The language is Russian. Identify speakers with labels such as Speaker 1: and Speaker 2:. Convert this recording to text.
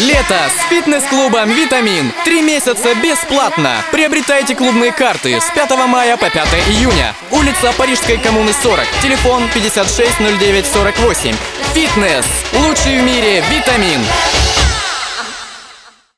Speaker 1: Лето с фитнес-клубом «Витамин». 3 месяца бесплатно. Приобретайте клубные карты с 5 мая по 5 июня. Улица Парижской коммуны 40. Телефон 56 09 48. Фитнес. Лучший в мире «Витамин».